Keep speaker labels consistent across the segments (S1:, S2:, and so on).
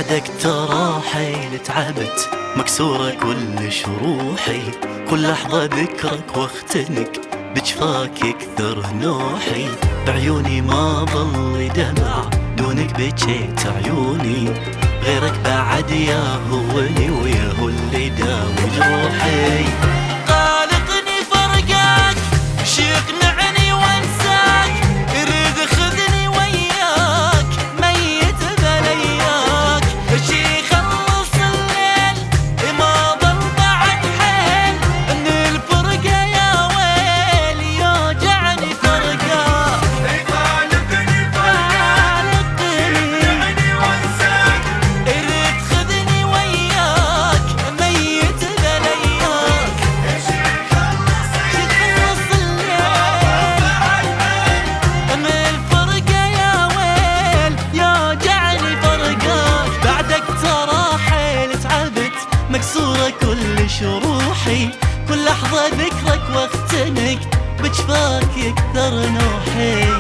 S1: بعدك ترى حيل تعبت، مكسورة كل شروحي، كل لحظة ذكرك واختنك، بجفاك يكثر نوحي، بعيوني ما ظل دمع، دونك بجيت عيوني، غيرك بعد ياهوني وياهو اللي داوي جروحي. قالقني فرقك وش يقنعني وانساك، يريد خذني وياك ميت بلياك، وش يخلص الليل ما ظل بعد حيل، ان الفرقة يا ويل يوجعني فرقك. قالقني فرقك يقنعني وانساك، يريد خذني وياك ميت بلياك، وش يخلص الليل من الفرقة يا ويل يوجعني فرقك. بعدك ترى حيل تعبت، مكسورة كل شروحي، كل لحظة ذكرك واختنك، بجفاك يكثر نوحي.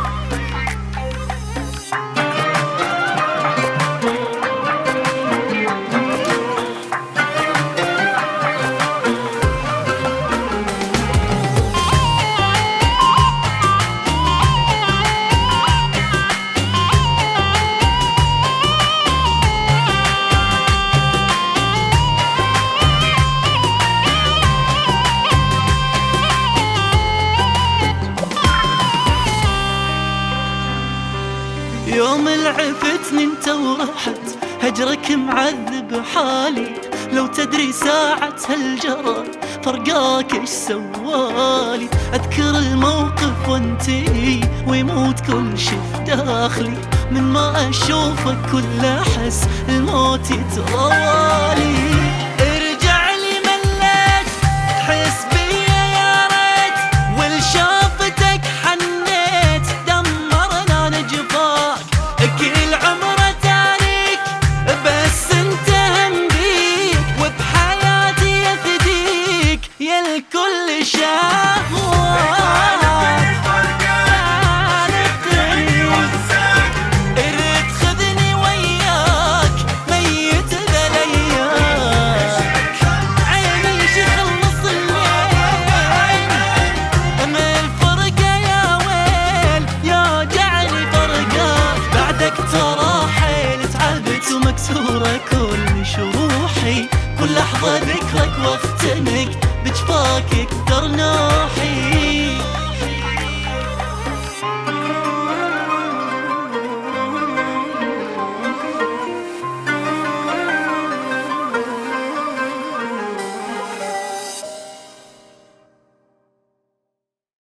S1: يوم العفتني انت ورحت، هجرك معذب حالي، لو تدري ساعة هالجرى فرقاك ايش سوالي. اذكر الموقف وانتهي ويموت كل شي في داخلي، من ما اشوفك كل احس الموت يتروالي. ارجع لي مليت تحس بيا يا ريت، والشافتك حنيت دمرنا نجفاك، كل عمره تاريك بس انت هم بيك، وبحياتي يفديك يا الكل شهوة. اريد خذني وياك ميت بلياك، عيني يخلص الليل من الفرقة يا ويل يوجعني فرقك. بعدك ترى حيل تعبت ومكسورة كل شروحي، كل لحظة ذكرك واختنك، بجفاك يكثر نوحي.